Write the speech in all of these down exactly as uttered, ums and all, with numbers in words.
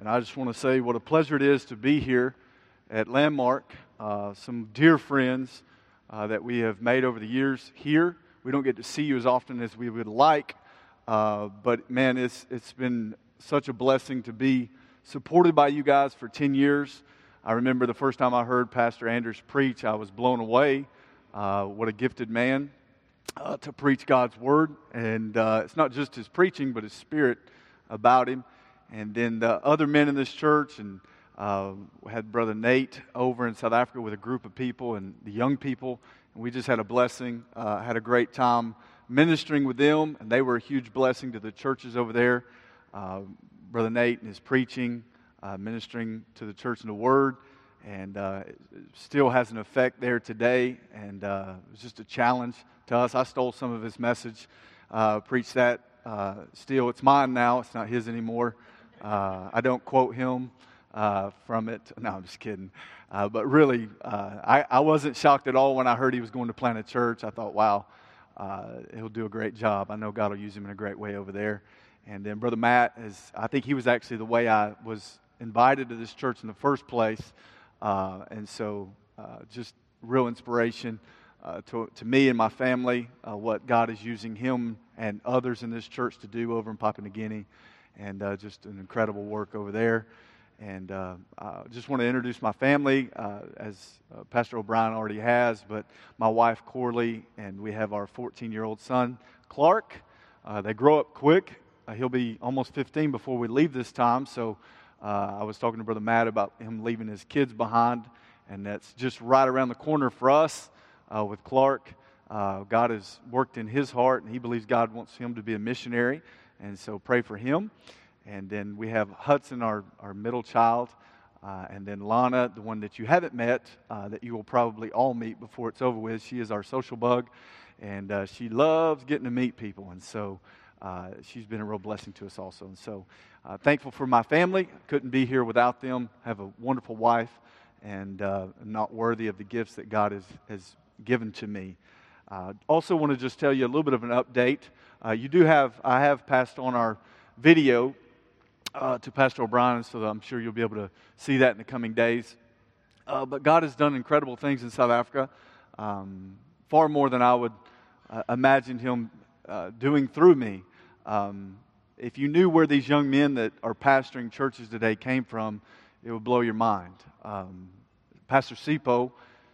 And I just want to say what a pleasure it is to be here at Landmark. Uh, some dear friends uh, that we have made over the years here. We don't get to see you as often as we would like, uh, but man, it's it's been such a blessing to be supported by you guys for ten years. I remember the first time I heard Pastor Anders preach, I was blown away. Uh, what a gifted man uh, to preach God's Word. And uh, it's not just his preaching, but his spirit about him. And then the other men in this church, and uh, we had Brother Nate over in South Africa with a group of people and the young people. And we just had a blessing, uh, had a great time ministering with them. And they were a huge blessing to the churches over there. Uh, Brother Nate and his preaching, uh, ministering to the church in the Word. And uh, it still has an effect there today. And uh, it was just a challenge to us. I stole some of his message, uh, preached that. Uh, still, it's mine now. It's not his anymore. Uh, I don't quote him uh, from it. No, I'm just kidding. Uh, but really, uh, I, I wasn't shocked at all when I heard he was going to plant a church. I thought, wow, uh, he'll do a great job. I know God will use him in a great way over there. And then Brother Matt, is, I think he was actually the way I was invited to this church in the first place. Uh, and so uh, just real inspiration uh, to, to me and my family, uh, what God is using him and others in this church to do over in Papua New Guinea. And uh, just an incredible work over there. And uh, I just want to introduce my family, uh, as uh, Pastor O'Brien already has, but my wife, Corley, and we have our fourteen-year-old son, Clark. Uh, they grow up quick. Uh, he'll be almost fifteen before we leave this time, so uh, I was talking to Brother Matt about him leaving his kids behind, and that's just right around the corner for us uh, with Clark. Uh, God has worked in his heart, and he believes God wants him to be a missionary. And so pray for him. And then we have Hudson, our, our middle child. Uh, and then Lana, the one that you haven't met, uh, that you will probably all meet before it's over with. She is our social bug. And uh, she loves getting to meet people. And so uh, she's been a real blessing to us also. And so uh, thankful for my family. Couldn't be here without them. Have a wonderful wife. And uh, not worthy of the gifts that God has, has given to me. Uh, also want to just tell you a little bit of an update. Uh, you do have, I have passed on our video uh, to Pastor O'Brien, so I'm sure you'll be able to see that in the coming days. Uh, but God has done incredible things in South Africa, um, far more than I would uh, imagine Him uh, doing through me. Um, if you knew where these young men that are pastoring churches today came from, it would blow your mind. Um, Pastor Sipo,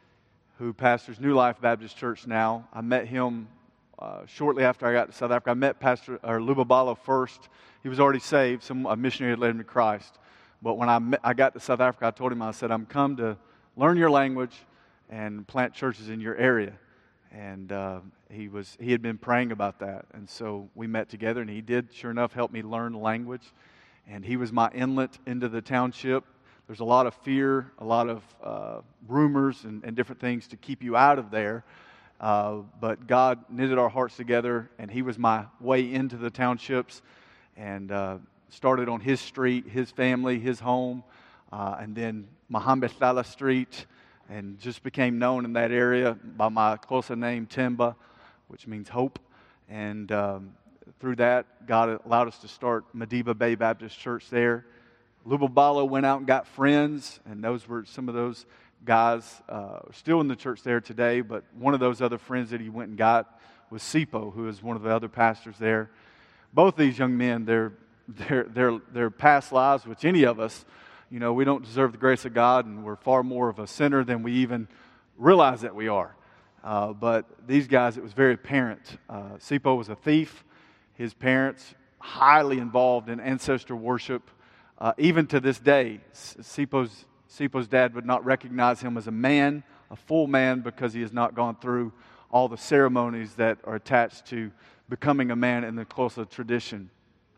who pastors New Life Baptist Church now, I met him Uh, shortly after I got to South Africa. I met Pastor or Lubabalo first. He was already saved. Some a missionary had led him to Christ. But when I met, I got to South Africa, I told him, I said, I'm come to learn your language and plant churches in your area. And uh, he was he had been praying about that. And so we met together, and he did, sure enough, help me learn the language. And he was my inlet into the township. There's a lot of fear, a lot of uh, rumors and, and different things to keep you out of there. Uh, but God knitted our hearts together, and he was my way into the townships, and uh, started on his street, his family, his home, uh, and then Mohammed Salah Street, and just became known in that area by my Xhosa name, Temba, which means hope. And um, through that, God allowed us to start Madiba Bay Baptist Church there. Lubabalo went out and got friends, and those were some of those guys uh, still in the church there today, but one of those other friends that he went and got was Sipo, who is one of the other pastors there. Both these young men, their their their their past lives, which any of us, you know, we don't deserve the grace of God, and we're far more of a sinner than we even realize that we are. Uh, but these guys, it was very apparent. Uh, Sipo was a thief. His parents, highly involved in ancestor worship. Uh, even to this day, Sipo's Sipo's dad would not recognize him as a man, a full man, because he has not gone through all the ceremonies that are attached to becoming a man in the Xhosa tradition.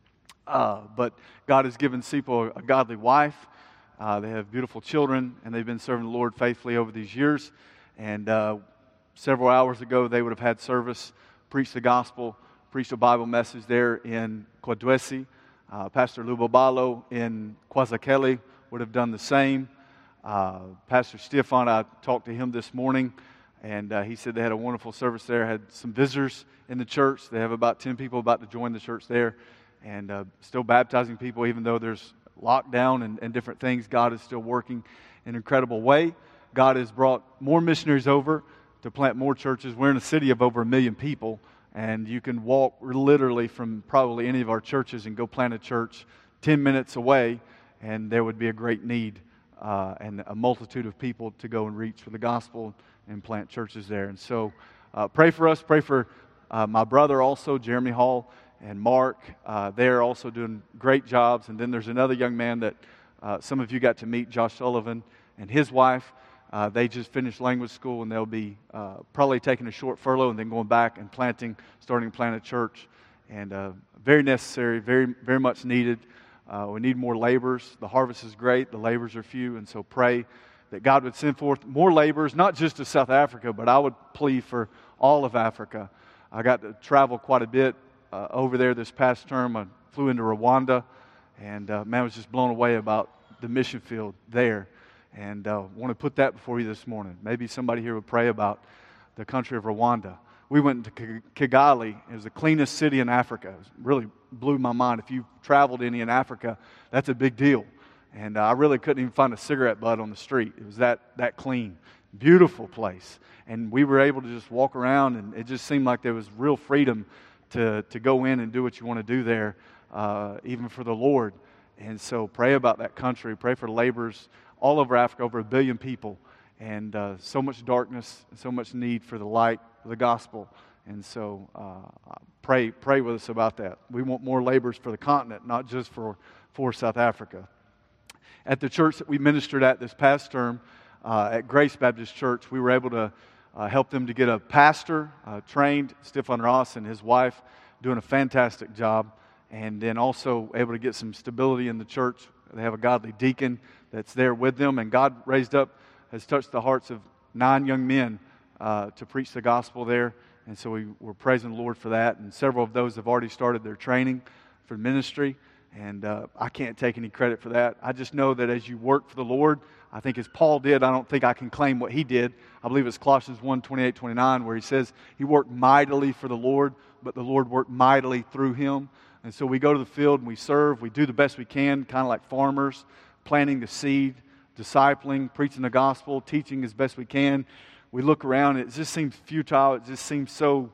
Uh, but God has given Sipo a godly wife. Uh, they have beautiful children, and they've been serving the Lord faithfully over these years. And uh, several hours ago, they would have had service, preached the gospel, preached a Bible message there in Kwadwesi. Uh, Pastor Lubabalo in Kwazakeli would have done the same. Uh, Pastor Stefan, I talked to him this morning, and uh, he said they had a wonderful service there, had some visitors in the church. They have about ten people about to join the church there, and uh, still baptizing people, even though there's lockdown and, and different things, God is still working in an incredible way. God has brought more missionaries over to plant more churches. We're in a city of over a million people, and you can walk literally from probably any of our churches and go plant a church ten minutes away, and there would be a great need uh, and a multitude of people to go and reach for the gospel and plant churches there. And so uh, pray for us. Pray for uh, my brother also, Jeremy Hall, and Mark. Uh, they're also doing great jobs. And then there's another young man that uh, some of you got to meet, Josh Sullivan, and his wife. Uh, they just finished language school, and they'll be uh, probably taking a short furlough and then going back and planting, starting to plant a church. And uh, very necessary, very, very much needed. Uh, we need more laborers. The harvest is great. The laborers are few. And so pray that God would send forth more laborers, not just to South Africa, but I would plead for all of Africa. I got to travel quite a bit uh, over there this past term. I flew into Rwanda, and uh, man, I was just blown away about the mission field there. And I uh, want to put that before you this morning. Maybe somebody here would pray about the country of Rwanda. We went to Kigali. It was the cleanest city in Africa. It really blew my mind. If you've traveled any in Africa, that's a big deal. And uh, I really couldn't even find a cigarette butt on the street. It was that, that clean. Beautiful place. And we were able to just walk around, and it just seemed like there was real freedom to, to go in and do what you want to do there, uh, even for the Lord. And so pray about that country. Pray for laborers all over Africa, over a billion people, and uh, so much darkness, and so much need for the light of the gospel. And so uh, pray pray with us about that. We want more laborers for the continent, not just for, for South Africa. At the church that we ministered at this past term, uh, at Grace Baptist Church, we were able to uh, help them to get a pastor uh, trained, Stefan Ross and his wife, doing a fantastic job, and then also able to get some stability in the church. They have a godly deacon that's there with them, and God raised up, has touched the hearts of nine young men uh, to preach the gospel there, and so we were praising the Lord for that, and several of those have already started their training for ministry, and uh, I can't take any credit for that. I just know that as you work for the Lord, I think as Paul did, I don't think I can claim what he did. I believe it's Colossians one, twenty-eight, twenty-nine, where he says he worked mightily for the Lord, but the Lord worked mightily through him. And so we go to the field and we serve, we do the best we can, kind of like farmers, planting the seed, discipling, preaching the gospel, teaching as best we can. We look around, and it just seems futile. It just seems so,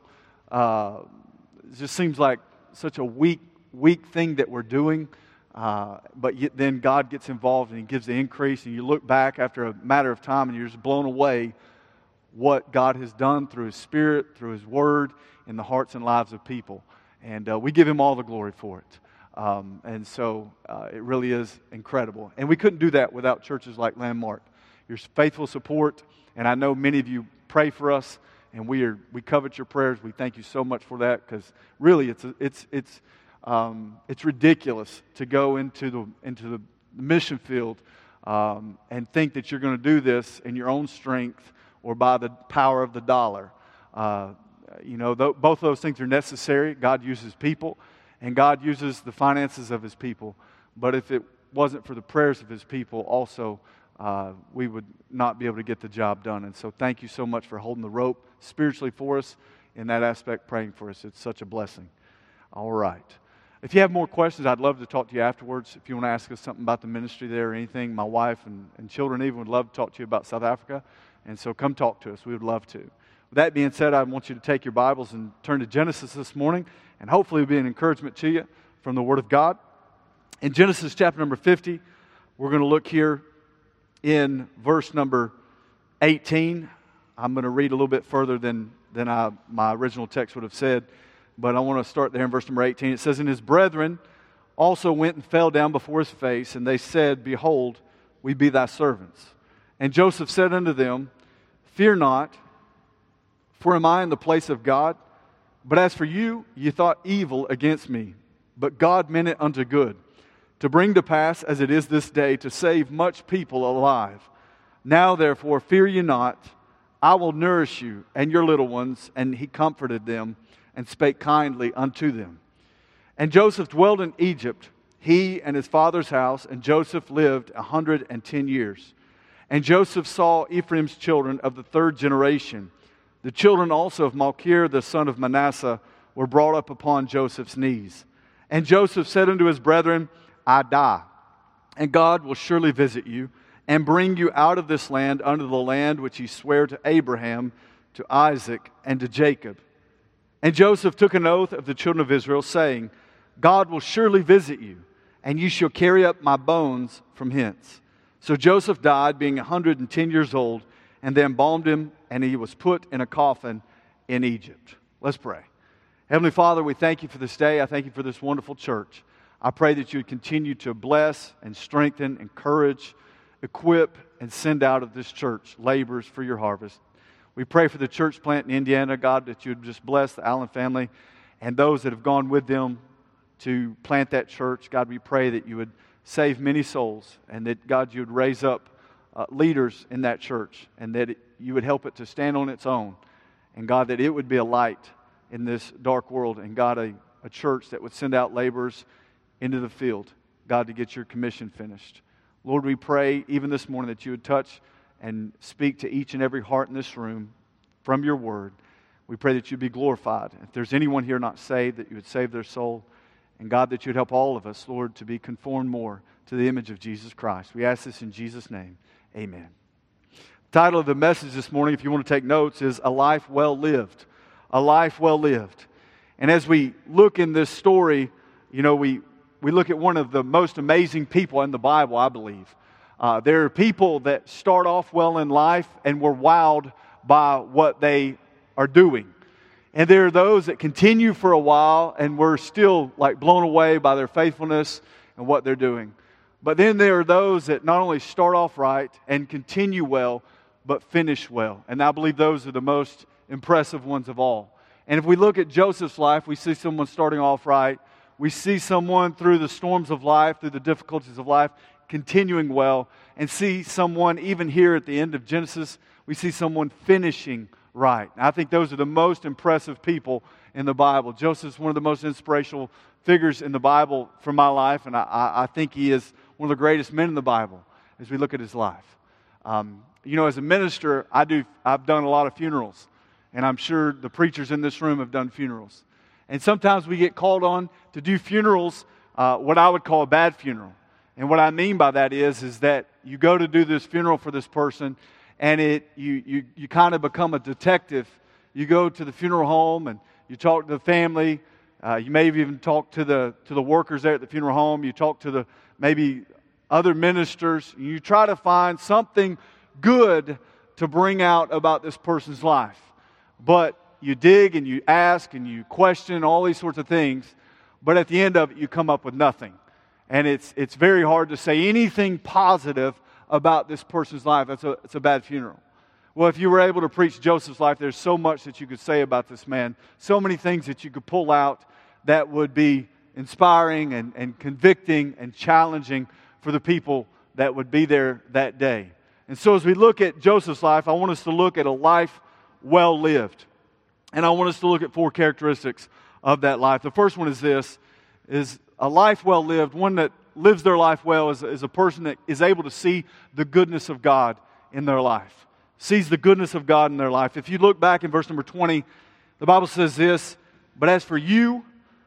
uh, it just seems like such a weak, weak thing that we're doing. Uh, but yet then God gets involved and He gives the increase. And you look back after a matter of time and you're just blown away what God has done through His Spirit, through His Word, in the hearts and lives of people. And uh, we give Him all the glory for it. Um, and so uh, it really is incredible. And we couldn't do that without churches like Landmark. Your faithful support, and I know many of you pray for us, and we are we covet your prayers. We thank you so much for that, because really it's it's it's um, it's ridiculous to go into the into the mission field um, and think that you're going to do this in your own strength or by the power of the dollar. Uh, You know, th- both of those things are necessary. God uses people, and God uses the finances of His people. But if it wasn't for the prayers of His people, also, uh, we would not be able to get the job done. And so thank you so much for holding the rope spiritually for us in that aspect, praying for us. It's such a blessing. All right. If you have more questions, I'd love to talk to you afterwards. If you want to ask us something about the ministry there or anything, my wife and, and children even would love to talk to you about South Africa. And so come talk to us. We would love to. With that being said, I want you to take your Bibles and turn to Genesis this morning, and hopefully it'll be an encouragement to you from the Word of God. In Genesis chapter number fifty, we're going to look here in verse number eighteen. I'm going to read a little bit further than, than I, my original text would have said, but I want to start there in verse number eighteen. It says, "And his brethren also went and fell down before his face, and they said, Behold, we be thy servants. And Joseph said unto them, Fear not, for am I in the place of God? But as for you, ye thought evil against me, but God meant it unto good, to bring to pass, as it is this day, to save much people alive. Now therefore fear ye not, I will nourish you and your little ones. And he comforted them, and spake kindly unto them. And Joseph dwelt in Egypt, he and his father's house, and Joseph lived a hundred and ten years. And Joseph saw Ephraim's children of the third generation. The children also of Machir, the son of Manasseh, were brought up upon Joseph's knees. And Joseph said unto his brethren, I die. and God will surely visit you and bring you out of this land unto the land which he sware to Abraham, to Isaac, and to Jacob. And Joseph took an oath of the children of Israel, saying, God will surely visit you, and you shall carry up my bones from hence. So Joseph died, being a hundred and ten years old, and they embalmed him, and he was put in a coffin in Egypt. Let's pray. Heavenly Father, we thank you for this day. I thank you for this wonderful church. I pray that you would continue to bless and strengthen, encourage, equip, and send out of this church laborers for your harvest. We pray for the church plant in Indiana, God, that you would just bless the Allen family and those that have gone with them to plant that church. God, we pray that you would save many souls, and that, God, you would raise up uh, leaders in that church, and that it, you would help it to stand on its own. And, God, that it would be a light in this dark world, and, God, a, a church that would send out laborers into the field, God, to get your commission finished. Lord, we pray even this morning that you would touch and speak to each and every heart in this room from your word. We pray that you'd be glorified. If there's anyone here not saved, that you would save their soul. And God, that you'd help all of us, Lord, to be conformed more to the image of Jesus Christ. We ask this in Jesus' name. Amen. The title of the message this morning, if you want to take notes, is A Life Well Lived. A Life Well Lived. And as we look in this story, you know, we, we look at one of the most amazing people in the Bible, I believe. Uh, there are people that start off well in life and were wowed by what they are doing. And there are those that continue for a while and we're still like blown away by their faithfulness and what they're doing. But then there are those that not only start off right and continue well, but finish well. And I believe those are the most impressive ones of all. And if we look at Joseph's life, we see someone starting off right. We see someone through the storms of life, through the difficulties of life, continuing well, and see someone, even here at the end of Genesis, we see someone finishing right. And I think those are the most impressive people in the Bible. Joseph's one of the most inspirational figures in the Bible for my life, and I, I think he is one of the greatest men in the Bible as we look at his life. Um, you know, as a minister, I do, I've done a lot of funerals, and I'm sure the preachers in this room have done funerals. And sometimes we get called on to do funerals, uh, what I would call a bad funeral. And what I mean by that is, is that you go to do this funeral for this person, and it you you you kind of become a detective. You go to the funeral home and you talk to the family. Uh, you may even talk to the to the workers there at the funeral home. You talk to the maybe other ministers. You try to find something good to bring out about this person's life. But you dig and you ask and you question all these sorts of things. But at the end of it, you come up with nothing. And it's it's very hard to say anything positive about this person's life. It's a, it's a bad funeral. Well, if you were able to preach Joseph's life, there's so much that you could say about this man. So many things that you could pull out that would be inspiring and, and convicting and challenging for the people that would be there that day. And so as we look at Joseph's life, I want us to look at a life well lived. And I want us to look at four characteristics of that life. The first one is this, is a life well lived. One that lives their life well is, is a person that is able to see the goodness of God in their life. Sees the goodness of God in their life. If you look back in verse number twenty, the Bible says this, but as for you,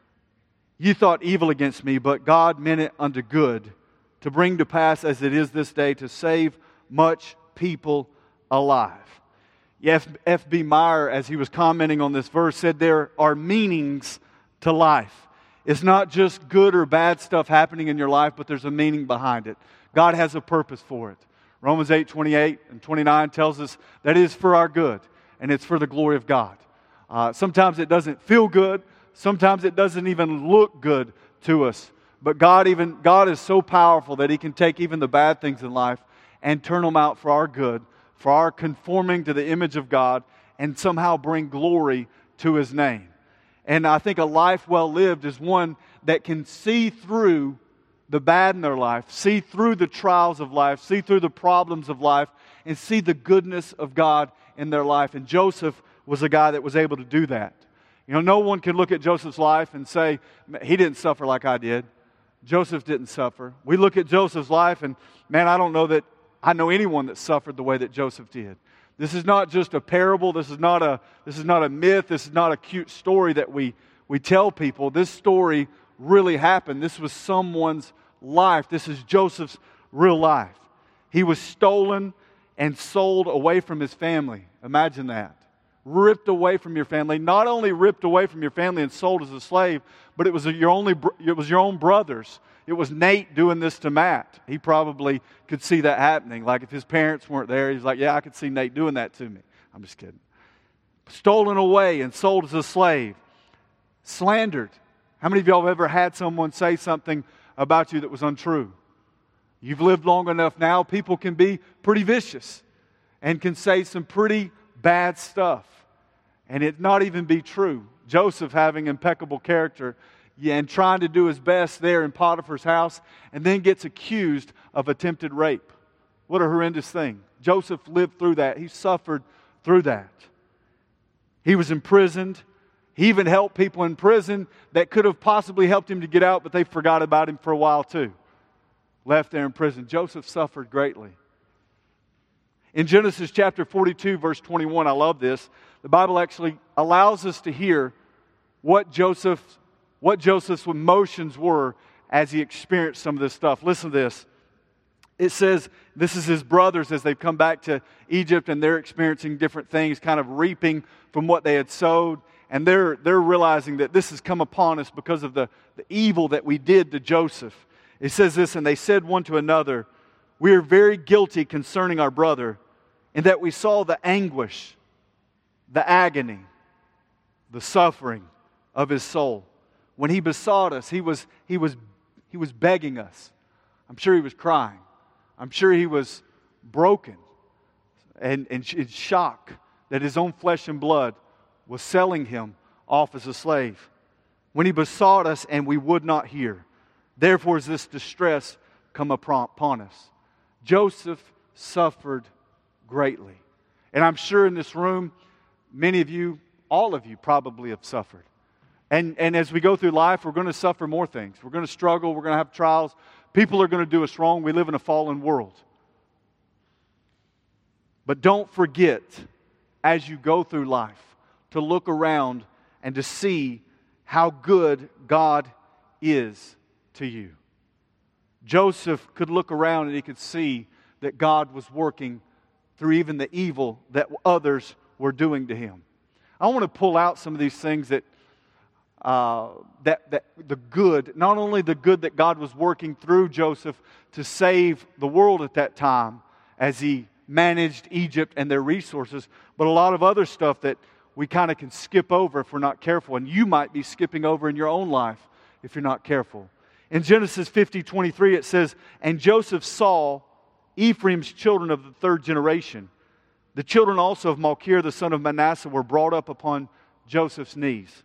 you thought evil against me, but God meant it unto good, to bring to pass as it is this day, to save much people alive. F. F B Meyer, as he was commenting on this verse, said there are meanings to life. It's not just good or bad stuff happening in your life, but there's a meaning behind it. God has a purpose for it. Romans eight, twenty-eight and twenty-nine tells us that it is for our good, and it's for the glory of God. Uh, sometimes it doesn't feel good. Sometimes it doesn't even look good to us. But God even God is so powerful that He can take even the bad things in life and turn them out for our good, for our conforming to the image of God, and somehow bring glory to His name. And I think a life well lived is one that can see through the bad in their life, see through the trials of life, see through the problems of life, and see the goodness of God in their life. And Joseph was a guy that was able to do that. You know, no one can look at Joseph's life and say, he didn't suffer like I did. Joseph didn't suffer. We look at Joseph's life and, man, I don't know that I know anyone that suffered the way that Joseph did. This is not just a parable. This is not a this is not a myth. This is not a cute story that we, we tell people. This story really happened. This was someone's life. This is Joseph's real life. He was stolen and sold away from his family. Imagine that. Ripped away from your family. Not only ripped away from your family and sold as a slave, but it was your only it was your own brothers. It was Nate doing this to Matt. He probably could see that happening. Like if his parents weren't there, he's like, yeah, I could see Nate doing that to me. I'm just kidding. Stolen away and sold as a slave. Slandered. How many of y'all have ever had someone say something about you that was untrue? You've lived long enough now, people can be pretty vicious and can say some pretty bad stuff and it not even be true. Joseph, having impeccable character, yeah, and trying to do his best there in Potiphar's house, and then gets accused of attempted rape. What a horrendous thing. Joseph lived through that. He suffered through that. He was imprisoned. He even helped people in prison that could have possibly helped him to get out, but they forgot about him for a while too. Left there in prison. Joseph suffered greatly. In Genesis chapter forty-two, verse twenty-one, I love this. The Bible actually allows us to hear what Joseph, what Joseph's emotions were as he experienced some of this stuff. Listen to this. It says, this is his brothers as they've come back to Egypt and they're experiencing different things, kind of reaping from what they had sowed. And they're, they're realizing that this has come upon us because of the, the evil that we did to Joseph. It says this, and they said one to another, we are very guilty concerning our brother, in that we saw the anguish, the agony, the suffering of his soul. When he besought us, he was, he was, he was begging us. I'm sure he was crying. I'm sure he was broken and, and in shock that his own flesh and blood was selling him off as a slave. When he besought us and we would not hear. Therefore is this distress come upon us. Joseph suffered greatly. And I'm sure in this room, many of you, all of you probably have suffered. And, and as we go through life, we're going to suffer more things. We're going to struggle. We're going to have trials. People are going to do us wrong. We live in a fallen world. But don't forget, as you go through life, to look around and to see how good God is to you. Joseph could look around and he could see that God was working through even the evil that others were doing to him. I want to pull out some of these things that Uh, that, that the good, not only the good that God was working through Joseph to save the world at that time as he managed Egypt and their resources, but a lot of other stuff that we kind of can skip over if we're not careful, and you might be skipping over in your own life if you're not careful. In Genesis fifty twenty-three it says, and Joseph saw Ephraim's children of the third generation. The children also of Machir the son of Manasseh were brought up upon Joseph's knees.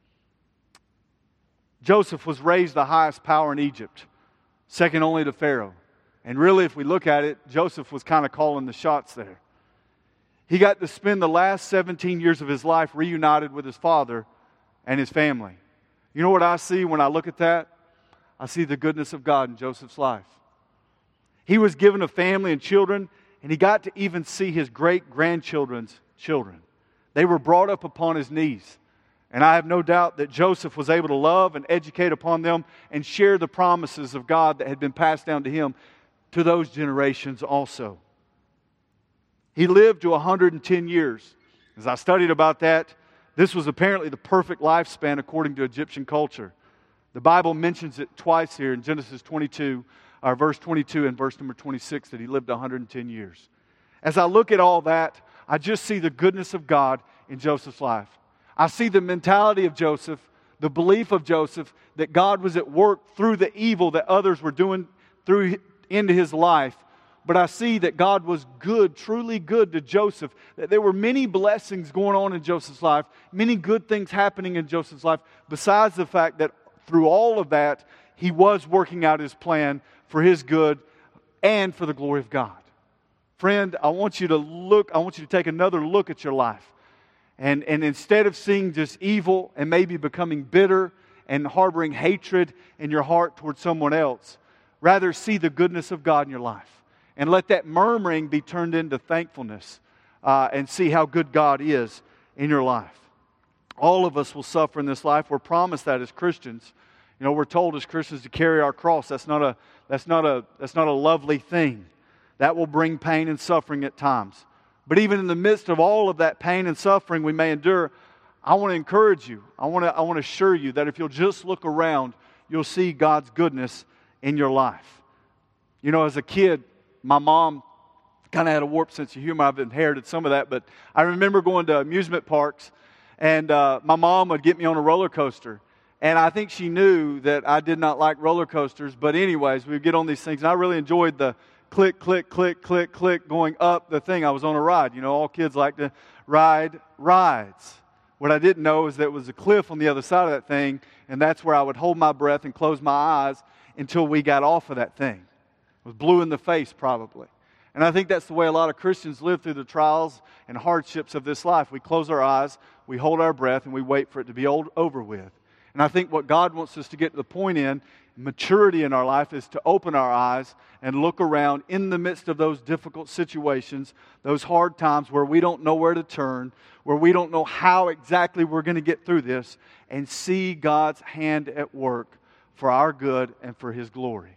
Joseph was raised the highest power in Egypt, second only to Pharaoh. And really, if we look at it, Joseph was kind of calling the shots there. He got to spend the last seventeen years of his life reunited with his father and his family. You know what I see when I look at that? I see the goodness of God in Joseph's life. He was given a family and children, and he got to even see his great-grandchildren's children. They were brought up upon his knees. And I have no doubt that Joseph was able to love and educate upon them and share the promises of God that had been passed down to him to those generations also. He lived to one hundred ten years. As I studied about that, this was apparently the perfect lifespan according to Egyptian culture. The Bible mentions it twice here in Genesis twenty-two, or verse twenty-two and verse number twenty-six, that he lived one hundred ten years. As I look at all that, I just see the goodness of God in Joseph's life. I see the mentality of Joseph, the belief of Joseph that God was at work through the evil that others were doing through into his life. But I see that God was good, truly good to Joseph. That there were many blessings going on in Joseph's life, many good things happening in Joseph's life, besides the fact that through all of that, he was working out his plan for his good and for the glory of God. Friend, I want you to look, I want you to take another look at your life. And, and instead of seeing just evil and maybe becoming bitter and harboring hatred in your heart towards someone else, rather see the goodness of God in your life. And let that murmuring be turned into thankfulness uh, and see how good God is in your life. All of us will suffer in this life. We're promised that as Christians. You know, we're told as Christians to carry our cross. That's not a, that's not a, that's not a lovely thing. That will bring pain and suffering at times. But even in the midst of all of that pain and suffering we may endure, I want to encourage you. I want to, I want to assure you that if you'll just look around, you'll see God's goodness in your life. You know, as a kid, my mom kind of had a warped sense of humor. I've inherited some of that, but I remember going to amusement parks, and uh, my mom would get me on a roller coaster. And I think she knew that I did not like roller coasters, but anyways, we would get on these things, and I really enjoyed the click, click, click, click, click, going up the thing. I was on a ride. You know, all kids like to ride rides. What I didn't know is that it was a cliff on the other side of that thing, and that's where I would hold my breath and close my eyes until we got off of that thing. It was blue in the face, probably. And I think that's the way a lot of Christians live through the trials and hardships of this life. We close our eyes, we hold our breath, and we wait for it to be old, over with. And I think what God wants us to get to the point in, maturity in our life, is to open our eyes and look around in the midst of those difficult situations, those hard times where we don't know where to turn, where we don't know how exactly we're going to get through this, and see God's hand at work for our good and for His glory.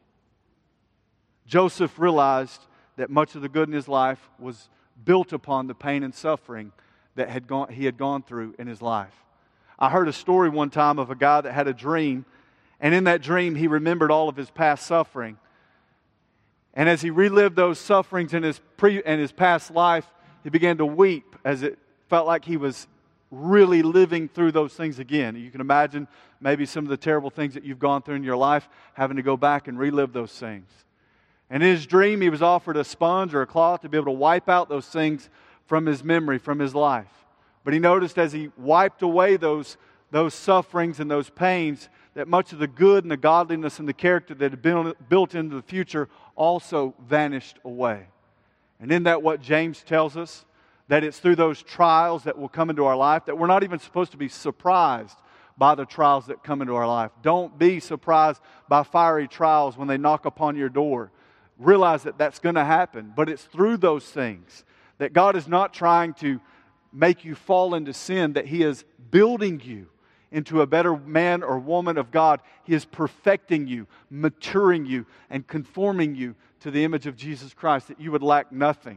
Joseph realized that much of the good in his life was built upon the pain and suffering that had gone, he had gone through in his life. I heard a story one time of a guy that had a dream, and in that dream he remembered all of his past suffering. And as he relived those sufferings in his pre in his past life, he began to weep as it felt like he was really living through those things again. You can imagine maybe some of the terrible things that you've gone through in your life, having to go back and relive those things. And in his dream, he was offered a sponge or a cloth to be able to wipe out those things from his memory, from his life. But he noticed as he wiped away those, those sufferings and those pains, that much of the good and the godliness and the character that had been built into the future also vanished away. And isn't that what James tells us? That it's through those trials that will come into our life, that we're not even supposed to be surprised by the trials that come into our life. Don't be surprised by fiery trials when they knock upon your door. Realize that that's going to happen, but it's through those things that God is not trying to make you fall into sin, that He is building you into a better man or woman of God. He is perfecting you, maturing you, and conforming you to the image of Jesus Christ, that you would lack nothing.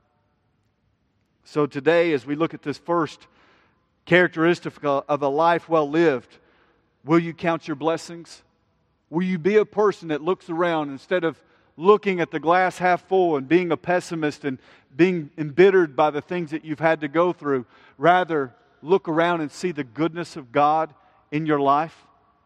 So today, as we look at this first characteristic of a life well lived, will you count your blessings? Will you be a person that looks around instead of looking at the glass half full and being a pessimist and being embittered by the things that you've had to go through? Rather, look around and see the goodness of God in your life.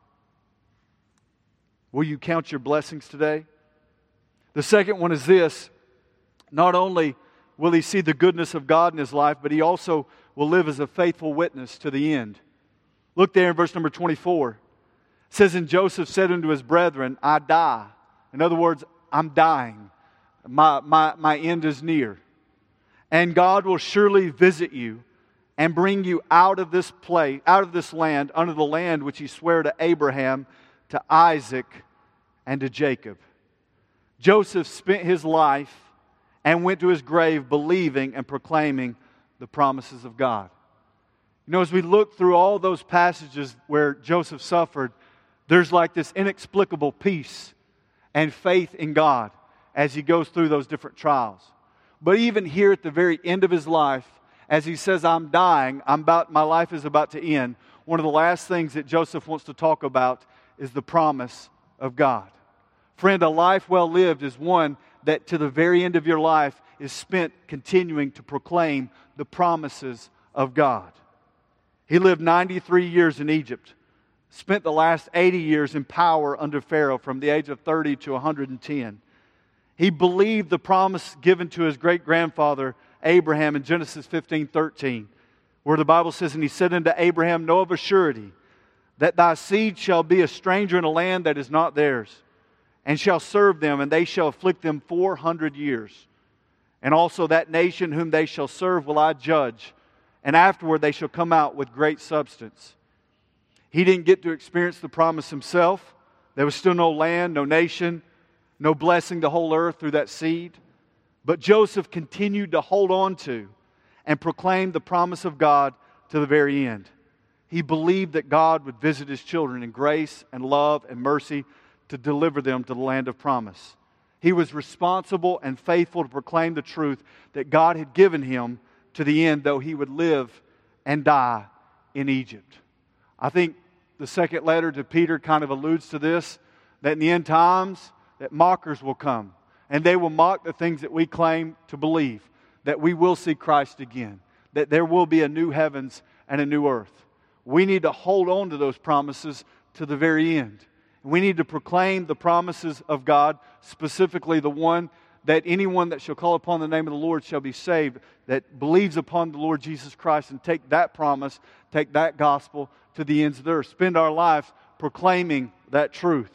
Will you count your blessings today? The second one is this: not only will he see the goodness of God in his life, but he also will live as a faithful witness to the end. Look there in verse number twenty-four. It says, "And Joseph said unto his brethren, I die." In other words, I'm dying. My, my, my end is near. "And God will surely visit you and bring you out of this place, out of this land, unto the land which He sware to Abraham, to Isaac, and to Jacob." Joseph spent his life and went to his grave believing and proclaiming the promises of God. You know, as we look through all those passages where Joseph suffered, there's like this inexplicable peace and faith in God as he goes through those different trials. But even here at the very end of his life, as he says, I'm dying, I'm about, my life is about to end, one of the last things that Joseph wants to talk about is the promise of God. Friend, a life well lived is one that to the very end of your life is spent continuing to proclaim the promises of God. He lived ninety-three years in Egypt, spent the last eighty years in power under Pharaoh from the age of thirty to one hundred ten. He believed the promise given to his great-grandfather Abraham in Genesis fifteen thirteen, where the Bible says, "And he said unto Abraham, Know of a surety that thy seed shall be a stranger in a land that is not theirs, and shall serve them, and they shall afflict them four hundred years. And also that nation whom they shall serve will I judge, and afterward they shall come out with great substance." He didn't get to experience the promise himself. There was still no land, no nation, no blessing the whole earth through that seed. But Joseph continued to hold on to and proclaim the promise of God to the very end. He believed that God would visit His children in grace and love and mercy to deliver them to the land of promise. He was responsible and faithful to proclaim the truth that God had given him to the end, though he would live and die in Egypt. I think the second letter to Peter kind of alludes to this, that in the end times, that mockers will come, and they will mock the things that we claim to believe, that we will see Christ again, that there will be a new heavens and a new earth. We need to hold on to those promises to the very end. We need to proclaim the promises of God, specifically the one that anyone that shall call upon the name of the Lord shall be saved, that believes upon the Lord Jesus Christ, and take that promise, take that gospel to the ends of the earth. Spend our lives proclaiming that truth.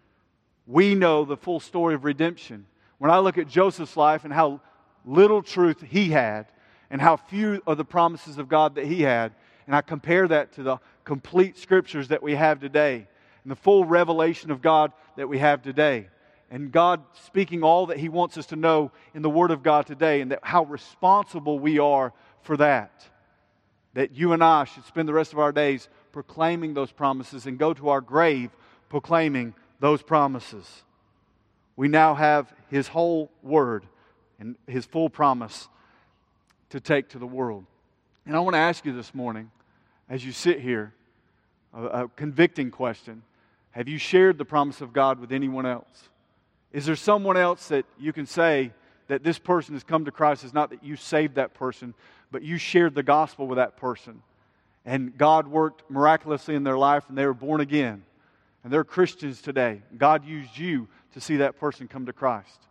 We know the full story of redemption. When I look at Joseph's life and how little truth he had, and how few of the promises of God that he had, and I compare that to the complete Scriptures that we have today, and the full revelation of God that we have today, and God speaking all that He wants us to know in the Word of God today, and that how responsible we are for that. That you and I should spend the rest of our days proclaiming those promises and go to our grave proclaiming those promises. We now have His whole Word and His full promise to take to the world. And I want to ask you this morning, as you sit here, a, a convicting question. Have you shared the promise of God with anyone else? Is there someone else that you can say that this person has come to Christ? It's not that you saved that person, but you shared the gospel with that person. And God worked miraculously in their life, and they were born again. And they're Christians today. God used you to see that person come to Christ.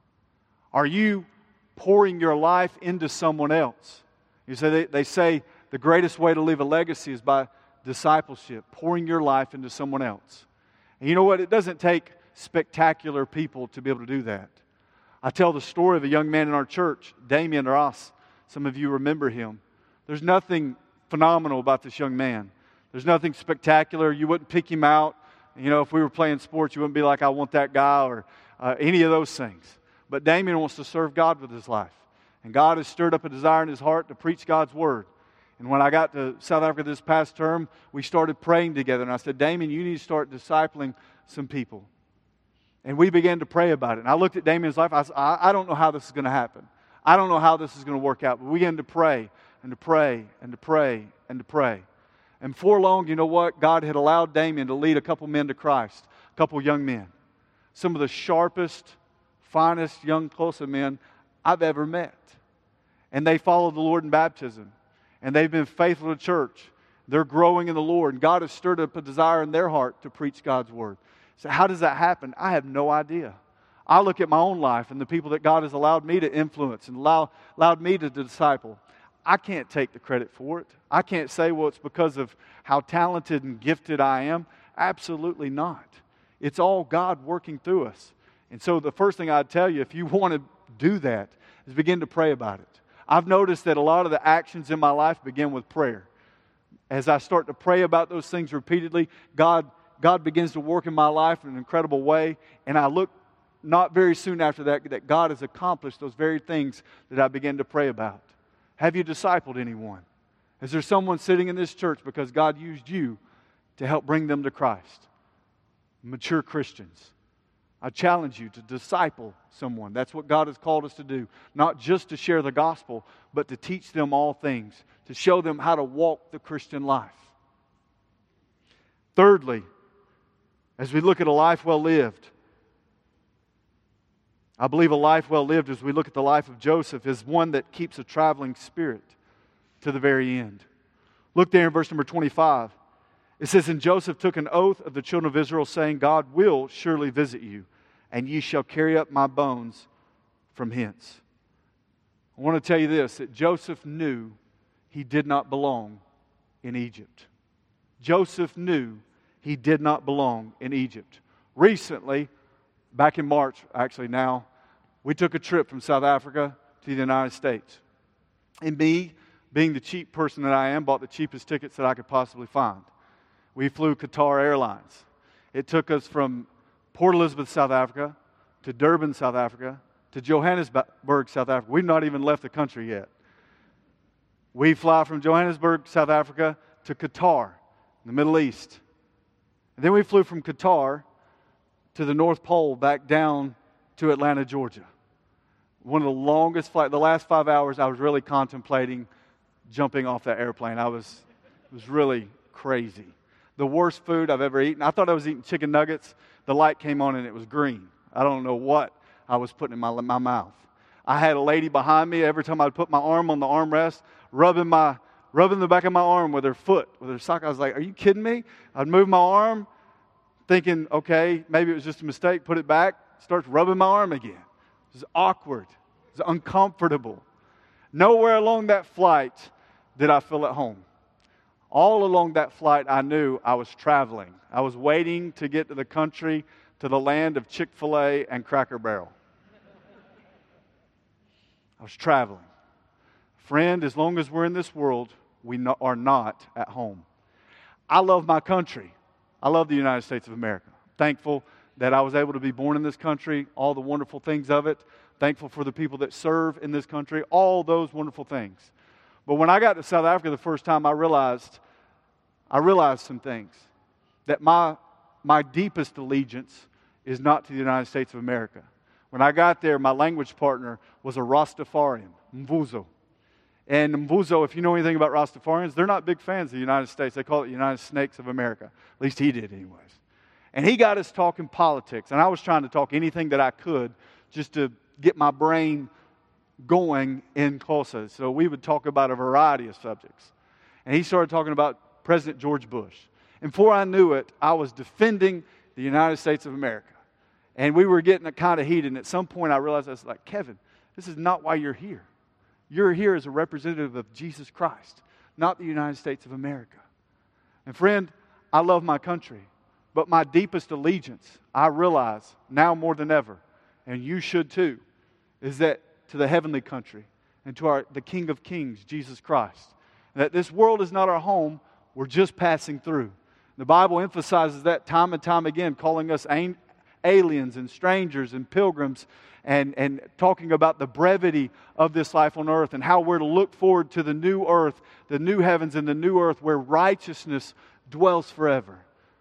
Are you pouring your life into someone else? You say they, they say the greatest way to leave a legacy is by discipleship, pouring your life into someone else. And you know what? It doesn't take spectacular people to be able to do that. I tell the story of a young man in our church, Damien Ross. Some of you remember him. There's nothing phenomenal about this young man. There's nothing spectacular. You wouldn't pick him out. You know, if we were playing sports, you wouldn't be like, I want that guy, or uh, any of those things. But Damien wants to serve God with his life. And God has stirred up a desire in his heart to preach God's Word. And when I got to South Africa this past term, we started praying together. And I said, Damien, you need to start discipling some people. And we began to pray about it. And I looked at Damien's life. I said, I, I don't know how this is going to happen. I don't know how this is going to work out. But we began to pray and to pray and to pray and to pray. And before long, you know what? God had allowed Damien to lead a couple men to Christ, a couple young men. Some of the sharpest, finest young closer men I've ever met. And they followed the Lord in baptism. And they've been faithful to church. They're growing in the Lord. And God has stirred up a desire in their heart to preach God's Word. So how does that happen? I have no idea. I look at my own life and the people that God has allowed me to influence and allow, allowed me to disciple. I can't take the credit for it. I can't say, well, it's because of how talented and gifted I am. Absolutely not. It's all God working through us. And so the first thing I'd tell you, if you want to do that, is begin to pray about it. I've noticed that a lot of the actions in my life begin with prayer. As I start to pray about those things repeatedly, God, God begins to work in my life in an incredible way. And I look not very soon after that, that God has accomplished those very things that I began to pray about. Have you discipled anyone? Is there someone sitting in this church because God used you to help bring them to Christ? Mature Christians. I challenge you to disciple someone. That's what God has called us to do. Not just to share the gospel, but to teach them all things. To show them how to walk the Christian life. Thirdly, as we look at a life well lived, I believe a life well lived, as we look at the life of Joseph, is one that keeps a traveling spirit to the very end. Look there in verse number twenty-five. It says, And Joseph took an oath of the children of Israel, saying, God will surely visit you, and ye shall carry up my bones from hence. I want to tell you this, that Joseph knew he did not belong in Egypt. Joseph knew he did not belong in Egypt. Recently, back in March, actually now, we took a trip from South Africa to the United States. And me, being the cheap person that I am, bought the cheapest tickets that I could possibly find. We flew Qatar Airlines. It took us from Port Elizabeth, South Africa, to Durban, South Africa, to Johannesburg, South Africa. We've not even left the country yet. We fly from Johannesburg, South Africa, to Qatar, in the Middle East. And then we flew from Qatar to the North Pole back down to Atlanta, Georgia. One of the longest flights. The last five hours, I was really contemplating jumping off that airplane. I was, it was really crazy. The worst food I've ever eaten. I thought I was eating chicken nuggets. The light came on and it was green. I don't know what I was putting in my, my mouth. I had a lady behind me. Every time I'd put my arm on the armrest, rubbing my rubbing the back of my arm with her foot, with her sock. I was like, are you kidding me? I'd move my arm, thinking, okay, maybe it was just a mistake. Put it back. Starts rubbing my arm again. It was awkward. It was uncomfortable. Nowhere along that flight did I feel at home. All along that flight, I knew I was traveling. I was waiting to get to the country, to the land of Chick-fil-A and Cracker Barrel. I was traveling. Friend, as long as we're in this world, we no, are not at home. I love my country. I love the United States of America. Thankful that I was able to be born in this country, all the wonderful things of it. Thankful for the people that serve in this country, all those wonderful things. But when I got to South Africa the first time, I realized, I realized some things. That my, my deepest allegiance is not to the United States of America. When I got there, my language partner was a Rastafarian, Mvuzo. And Mvuzo, if you know anything about Rastafarians, they're not big fans of the United States. They call it the United Snakes of America. At least he did anyways. And he got us talking politics. And I was trying to talk anything that I could just to get my brain going in Xhosa. So we would talk about a variety of subjects. And he started talking about President George Bush. And before I knew it, I was defending the United States of America. And we were getting kind of heated. And at some point I realized, I was like, Kevin, this is not why you're here. You're here as a representative of Jesus Christ, not the United States of America. And friend, I love my country. But my deepest allegiance, I realize now more than ever, and you should too, is that to the heavenly country and to our the King of Kings, Jesus Christ. That this world is not our home, we're just passing through. The Bible emphasizes that time and time again, calling us aliens and strangers and pilgrims and, and talking about the brevity of this life on earth and how we're to look forward to the new earth, the new heavens and the new earth where righteousness dwells forever.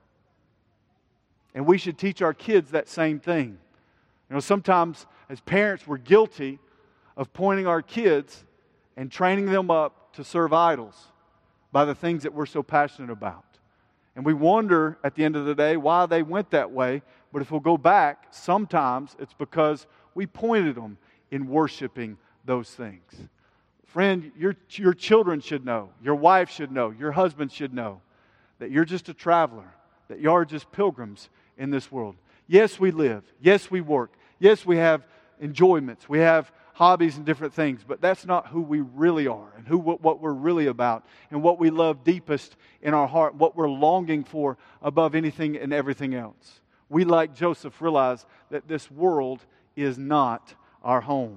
And we should teach our kids that same thing. You know, sometimes as parents we're guilty of pointing our kids and training them up to serve idols by the things that we're so passionate about. And we wonder at the end of the day why they went that way. But if we'll go back, sometimes it's because we pointed them in worshiping those things. Friend, your, your children should know, your wife should know, your husband should know that you're just a traveler, that you are just pilgrims in this world. Yes, we live. Yes, we work. Yes, we have enjoyments. We have hobbies and different things, but that's not who we really are and who what we're really about and what we love deepest in our heart, what we're longing for above anything and everything else. We, like Joseph, realize that this world is not our home.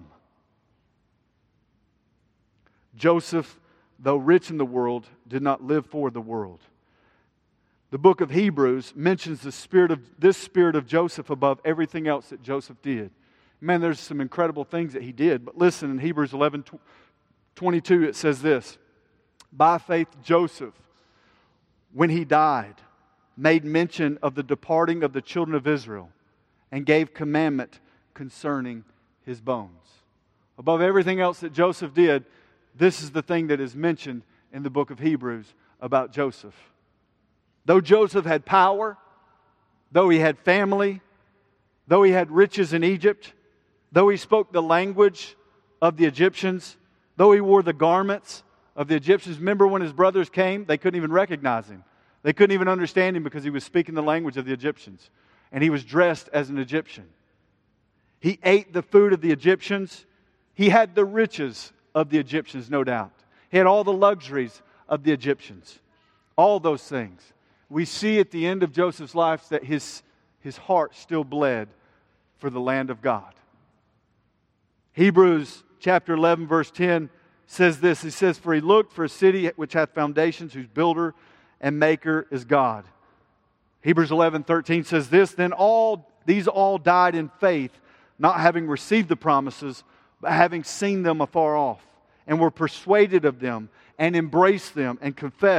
Joseph, though rich in the world, did not live for the world. The book of Hebrews mentions the spirit of this spirit of Joseph above everything else that Joseph did. Man, there's some incredible things that he did. But listen, in Hebrews eleven twenty-two, it says this. By faith, Joseph, when he died, made mention of the departing of the children of Israel and gave commandment concerning his bones. Above everything else that Joseph did, this is the thing that is mentioned in the book of Hebrews about Joseph. Though Joseph had power, though he had family, though he had riches in Egypt, though he spoke the language of the Egyptians, though he wore the garments of the Egyptians. Remember when his brothers came, they couldn't even recognize him. They couldn't even understand him because he was speaking the language of the Egyptians. And he was dressed as an Egyptian. He ate the food of the Egyptians. He had the riches of the Egyptians, no doubt. He had all the luxuries of the Egyptians. All those things. We see at the end of Joseph's life that his, his heart still bled for the land of God. Hebrews chapter eleven verse ten says this. He says, for he looked for a city which hath foundations, whose builder and maker is God. Hebrews eleven thirteen says this, then all these all died in faith, not having received the promises, but having seen them afar off, and were persuaded of them, and embraced them, and confessed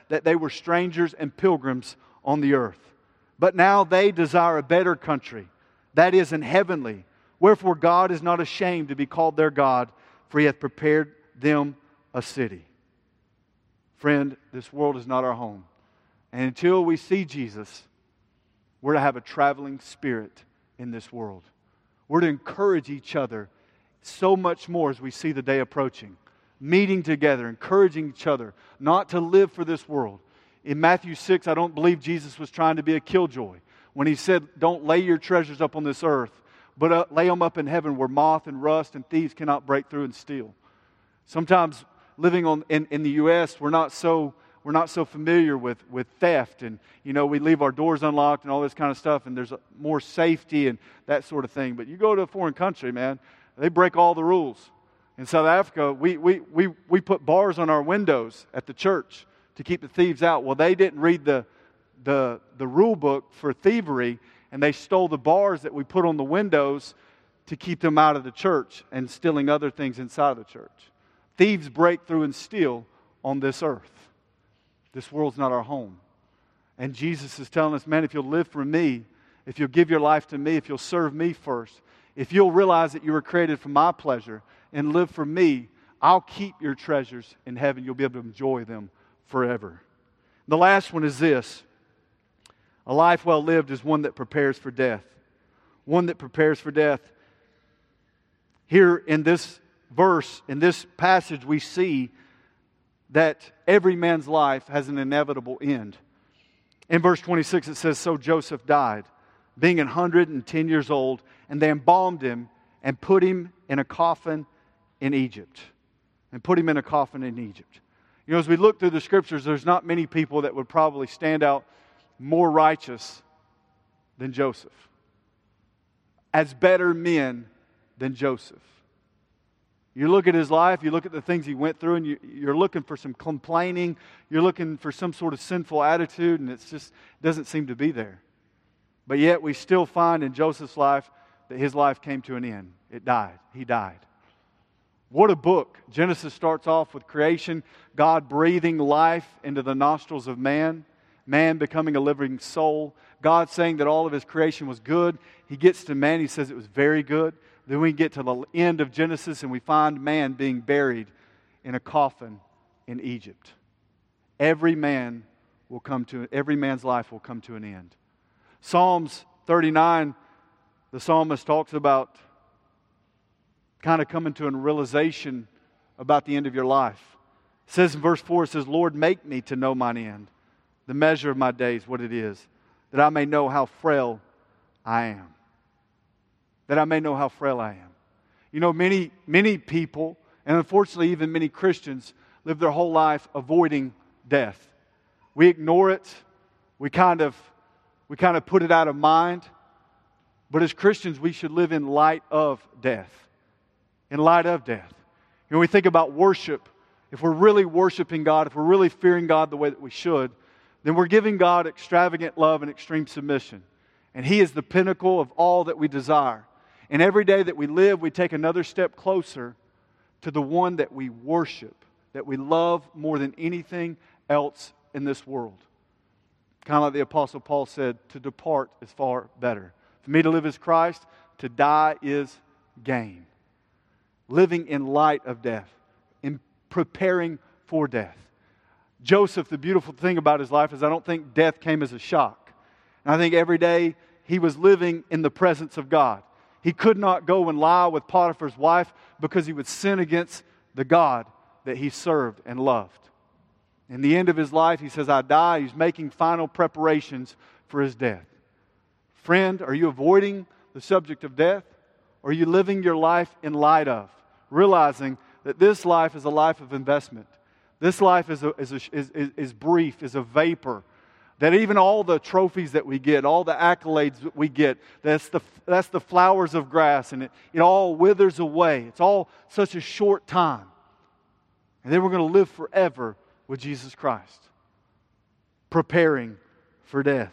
that they were strangers and pilgrims on the earth. But now they desire a better country, that is, an heavenly. Wherefore God is not ashamed to be called their God, for He hath prepared them a city. Friend, this world is not our home. And until we see Jesus, we're to have a traveling spirit in this world. We're to encourage each other so much more as we see the day approaching. Meeting together, encouraging each other, not to live for this world. In Matthew six, I don't believe Jesus was trying to be a killjoy when He said, don't lay your treasures up on this earth, but uh, lay them up in heaven where moth and rust and thieves cannot break through and steal. Sometimes living on, in, in the U S, we're not so we're not so familiar with, with theft, and you know, we leave our doors unlocked and all this kind of stuff, and there's more safety and that sort of thing. But you go to a foreign country, man, they break all the rules. In South Africa, we, we, we, we put bars on our windows at the church to keep the thieves out. Well, they didn't read the, the, the rule book for thievery, and they stole the bars that we put on the windows to keep them out of the church and stealing other things inside of the church. Thieves break through and steal on this earth. This world's not our home. And Jesus is telling us, man, if you'll live for me, if you'll give your life to me, if you'll serve me first, if you'll realize that you were created for my pleasure and live for me, I'll keep your treasures in heaven. You'll be able to enjoy them forever. The last one is this. A life well lived is one that prepares for death. One that prepares for death. Here in this verse, in this passage, we see that every man's life has an inevitable end. In verse twenty-six it says, so Joseph died, being one hundred ten years old, and they embalmed him and put him in a coffin in Egypt. And put him in a coffin in Egypt. You know, as we look through the Scriptures, there's not many people that would probably stand out more righteous than Joseph. As better men than Joseph. You look at his life, you look at the things he went through, and you, you're looking for some complaining, you're looking for some sort of sinful attitude, and it just doesn't seem to be there. But yet we still find in Joseph's life that his life came to an end. It died. He died. What a book. Genesis starts off with creation, God breathing life into the nostrils of man, man becoming a living soul, God saying that all of His creation was good. He gets to man, He says it was very good. Then we get to the end of Genesis and we find man being buried in a coffin in Egypt. Every man will come to, every man's life will come to an end. Psalms thirty-nine, the psalmist talks about kind of coming to a realization about the end of your life. It says in verse four, it says, Lord, make me to know mine end, the measure of my days, what it is, that I may know how frail I am. That I may know how frail I am. You know, many, many people, and unfortunately even many Christians, live their whole life avoiding death. We ignore it. We kind of, we kind of put it out of mind. But as Christians, we should live in light of death. In light of death. You know, we think about worship. If we're really worshiping God, if we're really fearing God the way that we should, then we're giving God extravagant love and extreme submission. And He is the pinnacle of all that we desire. And every day that we live, we take another step closer to the one that we worship, that we love more than anything else in this world. Kind of like the Apostle Paul said, to depart is far better. For me to live is Christ, to die is gain. Living in light of death, in preparing for death. Joseph, the beautiful thing about his life is I don't think death came as a shock. And I think every day he was living in the presence of God. He could not go and lie with Potiphar's wife because he would sin against the God that he served and loved. In the end of his life, he says, I die. He's making final preparations for his death. Friend, are you avoiding the subject of death? Or are you living your life in light of? Realizing that this life is a life of investment. This life is, a, is, a, is, is, is brief, is a vapor. That even all the trophies that we get, all the accolades that we get, that's the, that's the flowers of grass, and it, it all withers away. It's all such a short time. And then we're going to live forever with Jesus Christ, preparing for death.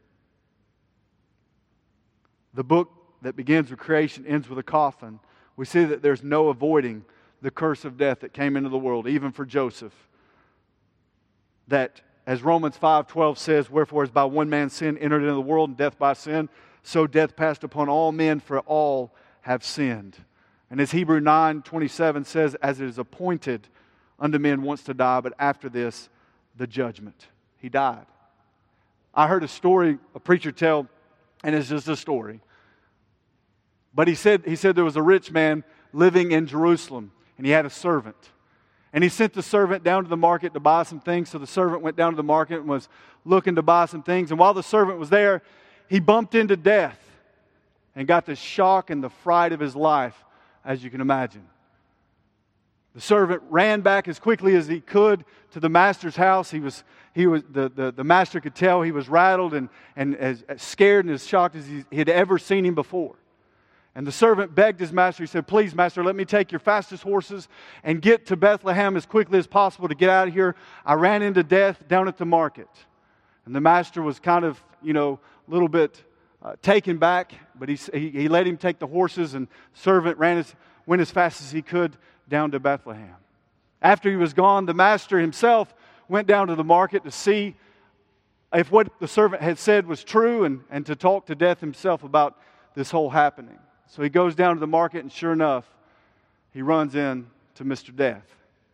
The book that begins with creation ends with a coffin. We see that there's no avoiding the curse of death that came into the world, even for Joseph. That As Romans five twelve says, wherefore as by one man sin entered into the world, and death by sin, so death passed upon all men, for all have sinned. And as Hebrew nine twenty-seven says, as it is appointed unto men once to die, but after this, the judgment. He died. I heard a story a preacher tell, and it's just a story. But he said, he said there was a rich man living in Jerusalem, and he had a servant. And he sent the servant down to the market to buy some things. So the servant went down to the market and was looking to buy some things. And while the servant was there, he bumped into death and got the shock and the fright of his life, as you can imagine. The servant ran back as quickly as he could to the master's house. He was, he was, the, the, the master could tell he was rattled and, and as, as scared and as shocked as he, he had ever seen him before. And the servant begged his master. He said, please, master, let me take your fastest horses and get to Bethlehem as quickly as possible to get out of here. I ran into death down at the market. And the master was kind of, you know, a little bit uh, taken back, but he, he, he let him take the horses, and the servant ran as, went as fast as he could down to Bethlehem. After he was gone, the master himself went down to the market to see if what the servant had said was true, and, and to talk to death himself about this whole happening. So he goes down to the market, and sure enough, he runs in to Mister Death.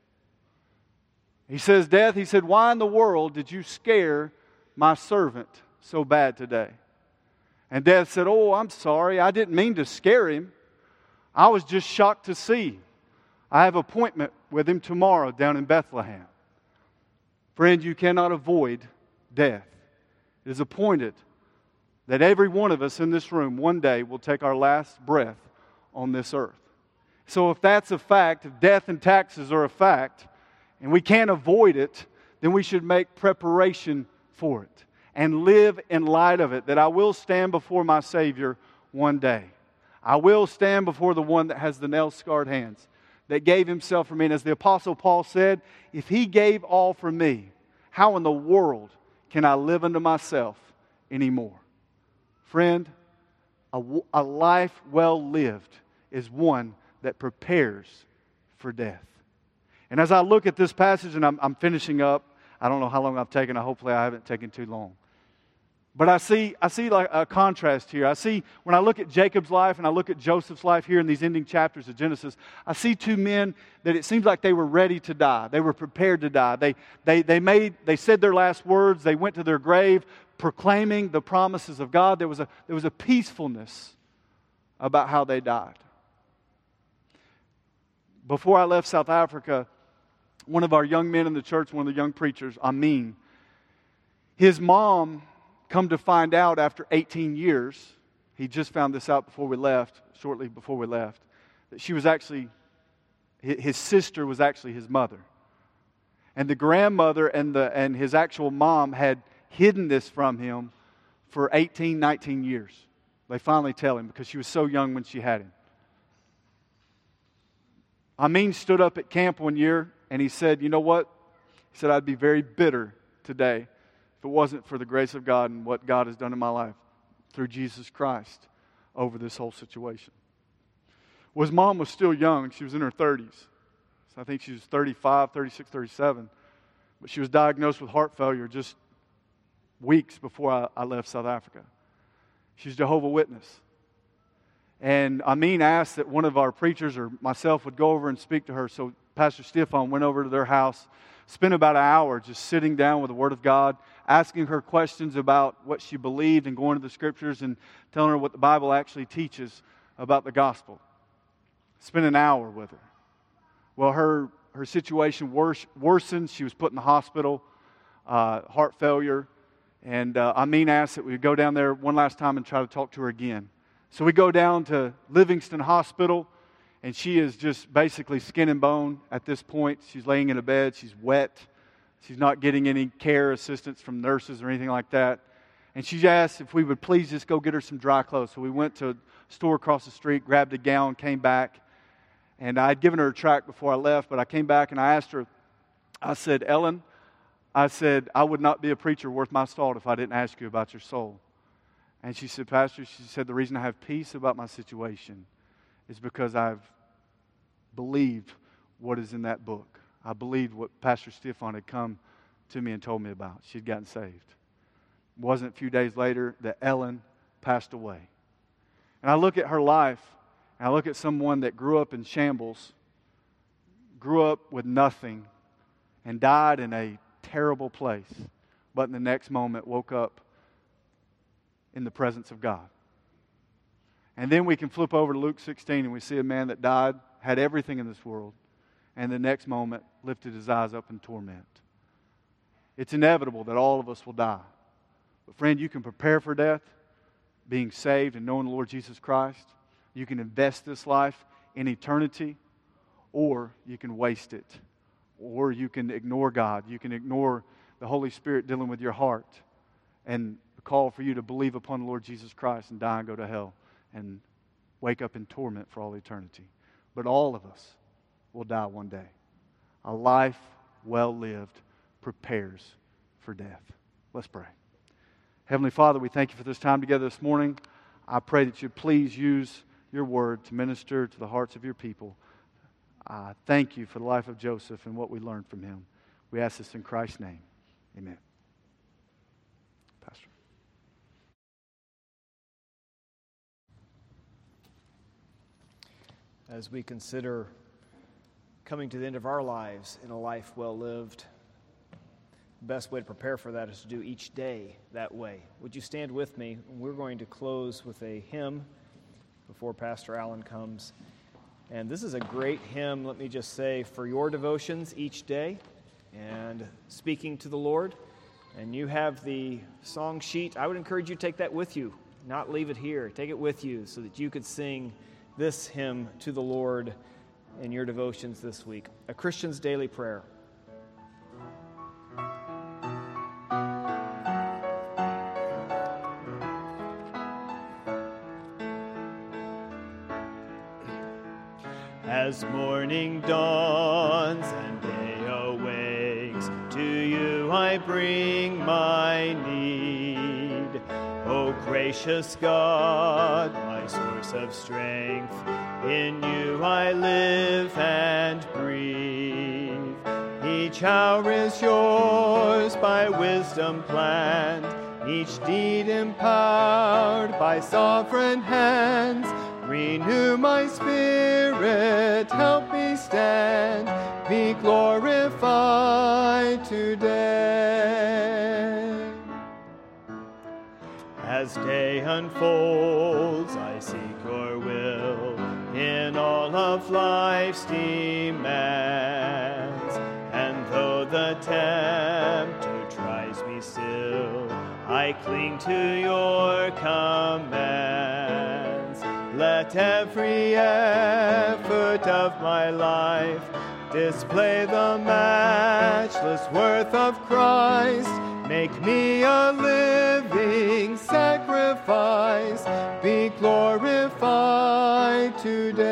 He says, Death, he said, why in the world did you scare my servant so bad today? And Death said, oh, I'm sorry. I didn't mean to scare him. I was just shocked to see. I have an appointment with him tomorrow down in Bethlehem. Friend, you cannot avoid death. It is appointed that every one of us in this room one day will take our last breath on this earth. So if that's a fact, if death and taxes are a fact, and we can't avoid it, then we should make preparation for it and live in light of it, that I will stand before my Savior one day. I will stand before the one that has the nail-scarred hands, that gave himself for me. And as the Apostle Paul said, if he gave all for me, how in the world can I live unto myself anymore? Friend, a, a life well lived is one that prepares for death. And as I look at this passage, and I'm, I'm finishing up, I don't know how long I've taken. Hopefully I haven't taken too long. But I see, I see like a contrast here. I see, when I look at Jacob's life and I look at Joseph's life here in these ending chapters of Genesis, I see two men that it seems like they were ready to die. They were prepared to die. They, they, they, made, they said their last words. They went to their grave proclaiming the promises of God. There was a, there was a peacefulness about how they died. Before I left South Africa, one of our young men in the church, one of the young preachers, Amin, his mom, come to find out after eighteen years, he just found this out before we left, shortly before we left, that she was actually, his sister was actually his mother. And the grandmother and, the, and his actual mom had hidden this from him for eighteen, nineteen years. They finally tell him because she was so young when she had him. Amin stood up at camp one year and he said, you know what? He said, I'd be very bitter today if it wasn't for the grace of God and what God has done in my life through Jesus Christ over this whole situation. Well, his mom was still young. She was in her thirties. So I think she was thirty-five, thirty-six, thirty-seven. But she was diagnosed with heart failure just weeks before I, I left South Africa. She's a Jehovah's Witness. And Amin asked that one of our preachers or myself would go over and speak to her. So Pastor Stefan went over to their house, spent about an hour just sitting down with the Word of God, asking her questions about what she believed and going to the Scriptures and telling her what the Bible actually teaches about the gospel. Spent an hour with her. Well, her, her situation wors- worsened. She was put in the hospital, uh, heart failure. And uh, Amin asked that we go down there one last time and try to talk to her again. So we go down to Livingston Hospital, and she is just basically skin and bone at this point. She's laying in a bed. She's wet. She's not getting any care assistance from nurses or anything like that. And she asked if we would please just go get her some dry clothes. So we went to a store across the street, grabbed a gown, came back. And I had given her a tract before I left, but I came back and I asked her, I said, Ellen, I said, I would not be a preacher worth my salt if I didn't ask you about your soul. And she said, Pastor, she said, the reason I have peace about my situation is because I've believed what is in that book. I believed what Pastor Stefan had come to me and told me about. She'd gotten saved. It wasn't a few days later that Ellen passed away. And I look at her life, and I look at someone that grew up in shambles, grew up with nothing, and died in a terrible place, but in the next moment woke up in the presence of God. And then we can flip over to Luke sixteen and we see a man that died, had everything in this world, and the next moment lifted his eyes up in torment. It's inevitable that all of us will die. But friend, you can prepare for death, being saved and knowing the Lord Jesus Christ. You can invest this life in eternity, or you can waste it. Or you can ignore God. You can ignore the Holy Spirit dealing with your heart and call for you to believe upon the Lord Jesus Christ and die and go to hell and wake up in torment for all eternity. But all of us will die one day. A life well lived prepares for death. Let's pray. Heavenly Father, we thank you for this time together this morning. I pray that you please use your word to minister to the hearts of your people. I thank you for the life of Joseph and what we learned from him. We ask this in Christ's name. Amen. Pastor. As we consider coming to the end of our lives in a life well lived, the best way to prepare for that is to do each day that way. Would you stand with me? We're going to close with a hymn before Pastor Allen comes. And this is a great hymn, let me just say, for your devotions each day and speaking to the Lord. And you have the song sheet. I would encourage you to take that with you, not leave it here. Take it with you so that you could sing this hymn to the Lord in your devotions this week. A Christian's Daily Prayer. As morning dawns and day awakes, to you I bring my need. O gracious God, my source of strength, in you I live and breathe. Each hour is yours by wisdom planned, each deed empowered by sovereign hands. Renew my spirit, help me stand, be glorified today. As day unfolds, I seek your will in all of life's demands. And though the tempter tries me still, I cling to your commands. Let every effort of my life display the matchless worth of Christ. Make me a living sacrifice, be glorified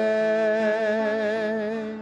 today.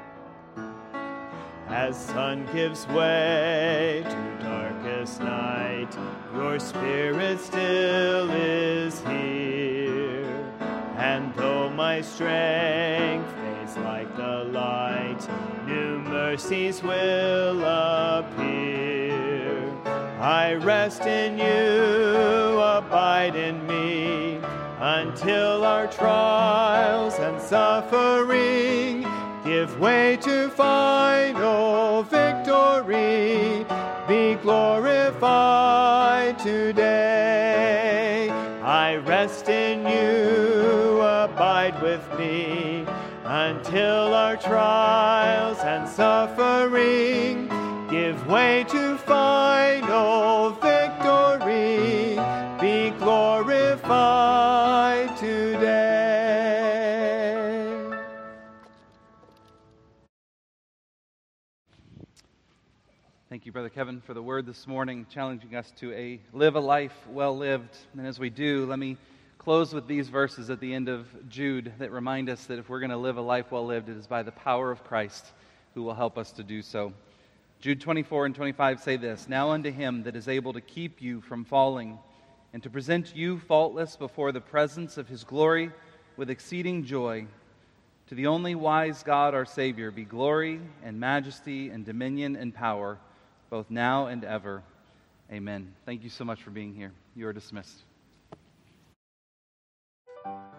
As sun gives way to darkest night, your spirit still is here. And though my strength fades like the light, new mercies will appear. I rest in you, abide in me, until our trials and suffering give way to final victory. Be glorified today. I rest in you, abide with me, until our trials and suffering give way to final victory. Be glorified today. Thank you, Brother Kevin, for the word this morning, challenging us to a live a life well lived. And as we do, let me close with these verses at the end of Jude that remind us that if we're going to live a life well lived, it is by the power of Christ who will help us to do so. Jude twenty-four and twenty-five say this: Now unto him that is able to keep you from falling, and to present you faultless before the presence of his glory with exceeding joy, to the only wise God our Savior, be glory and majesty and dominion and power, both now and ever. Amen. Thank you so much for being here. You are dismissed.